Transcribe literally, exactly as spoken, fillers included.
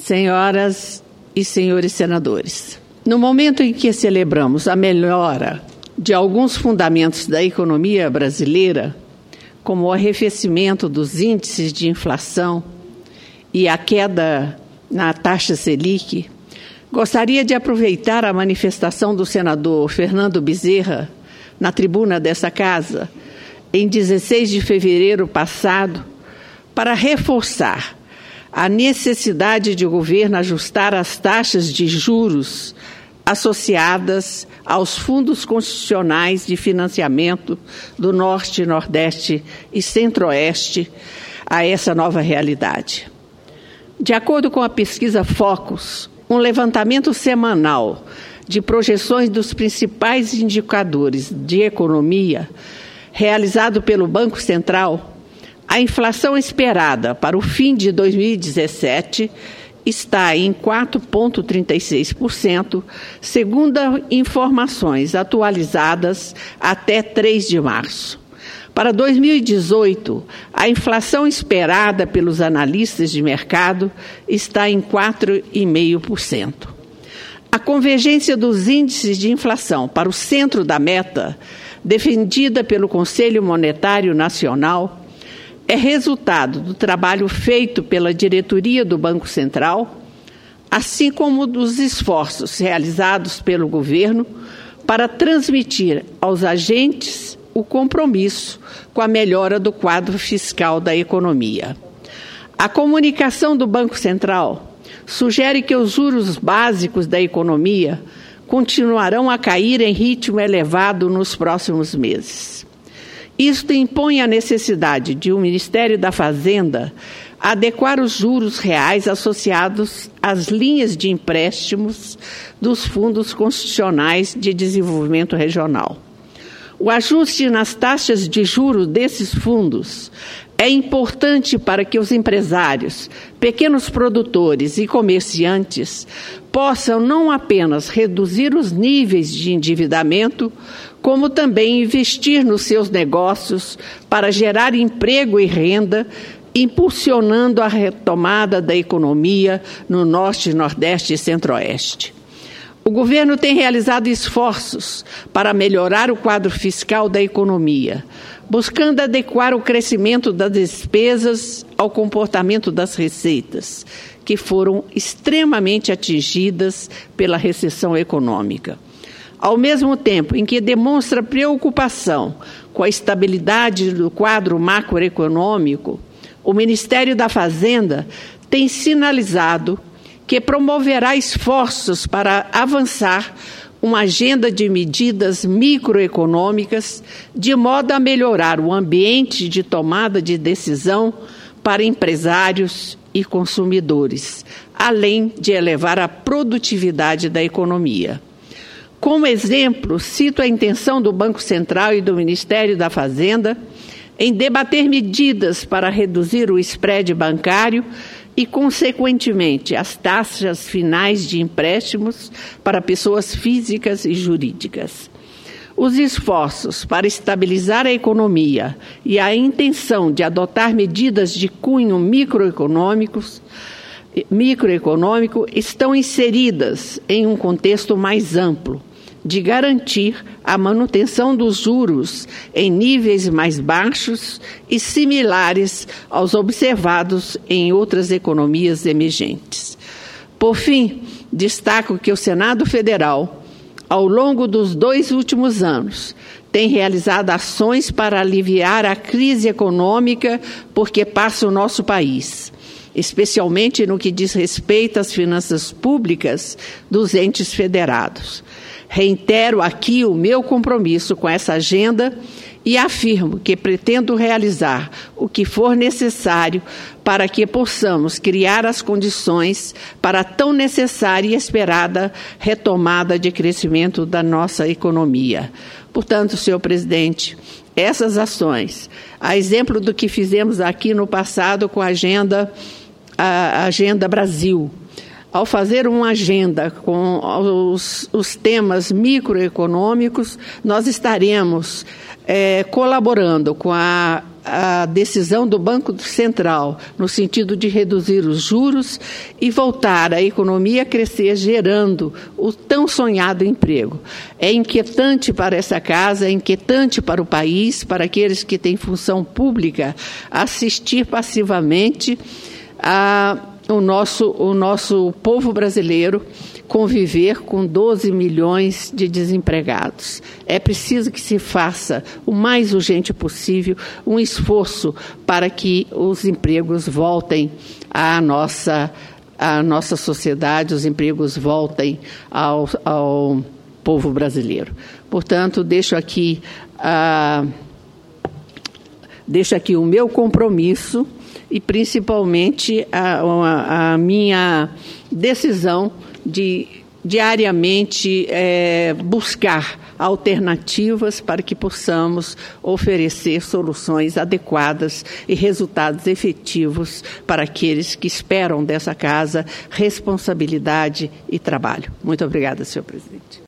senhoras e senhores senadores, no momento em que celebramos a melhora de alguns fundamentos da economia brasileira, como o arrefecimento dos índices de inflação e a queda na taxa Selic, gostaria de aproveitar a manifestação do senador Fernando Bezerra na tribuna dessa casa, em dezesseis de fevereiro passado, para reforçar a necessidade de o governo ajustar as taxas de juros associadas aos fundos constitucionais de financiamento do Norte, Nordeste e Centro-Oeste a essa nova realidade. De acordo com a pesquisa Focus, um levantamento semanal de projeções dos principais indicadores de economia, realizado pelo Banco Central, a inflação esperada para o fim de dois mil e dezessete está em quatro vírgula trinta e seis por cento, segundo informações atualizadas até três de março. Para dois mil e dezoito, a inflação esperada pelos analistas de mercado está em quatro vírgula cinco por cento. A convergência dos índices de inflação para o centro da meta, defendida pelo Conselho Monetário Nacional, é resultado do trabalho feito pela diretoria do Banco Central, assim como dos esforços realizados pelo governo para transmitir aos agentes o compromisso com a melhora do quadro fiscal da economia. A comunicação do Banco Central sugere que os juros básicos da economia continuarão a cair em ritmo elevado nos próximos meses. Isto impõe a necessidade de o Ministério da Fazenda adequar os juros reais associados às linhas de empréstimos dos fundos constitucionais de desenvolvimento regional. O ajuste nas taxas de juros desses fundos é importante para que os empresários, pequenos produtores e comerciantes possam não apenas reduzir os níveis de endividamento, como também investir nos seus negócios para gerar emprego e renda, impulsionando a retomada da economia no Norte, Nordeste e Centro-Oeste. O governo tem realizado esforços para melhorar o quadro fiscal da economia, buscando adequar o crescimento das despesas ao comportamento das receitas, que foram extremamente atingidas pela recessão econômica. Ao mesmo tempo em que demonstra preocupação com a estabilidade do quadro macroeconômico, o Ministério da Fazenda tem sinalizado que promoverá esforços para avançar uma agenda de medidas microeconômicas de modo a melhorar o ambiente de tomada de decisão para empresários e consumidores, além de elevar a produtividade da economia. Como exemplo, cito a intenção do Banco Central e do Ministério da Fazenda em debater medidas para reduzir o spread bancário e, consequentemente, as taxas finais de empréstimos para pessoas físicas e jurídicas. Os esforços para estabilizar a economia e a intenção de adotar medidas de cunho microeconômicos, microeconômico estão inseridas em um contexto mais amplo, de garantir a manutenção dos juros em níveis mais baixos e similares aos observados em outras economias emergentes. Por fim, destaco que o Senado Federal, ao longo dos dois últimos anos, tem realizado ações para aliviar a crise econômica por que passa o nosso país, especialmente no que diz respeito às finanças públicas dos entes federados. Reitero aqui o meu compromisso com essa agenda e afirmo que pretendo realizar o que for necessário para que possamos criar as condições para a tão necessária e esperada retomada de crescimento da nossa economia. Portanto, senhor presidente, essas ações, a exemplo do que fizemos aqui no passado com a Agenda, a Agenda Brasil, ao fazer uma agenda com os, os temas microeconômicos, nós estaremos é, colaborando com a a decisão do Banco Central no sentido de reduzir os juros e voltar a economia a crescer, gerando o tão sonhado emprego. É inquietante para essa casa, é inquietante para o país, para aqueles que têm função pública, assistir passivamente a, o, nosso, o nosso povo brasileiro conviver com doze milhões de desempregados. É preciso que se faça o mais urgente possível um esforço para que os empregos voltem à nossa, à nossa sociedade, os empregos voltem ao, ao povo brasileiro. Portanto, deixo aqui, ah, deixo aqui o meu compromisso e, principalmente, a, a, a minha decisão de diariamente é, buscar alternativas para que possamos oferecer soluções adequadas e resultados efetivos para aqueles que esperam dessa casa responsabilidade e trabalho. Muito obrigada, senhor presidente.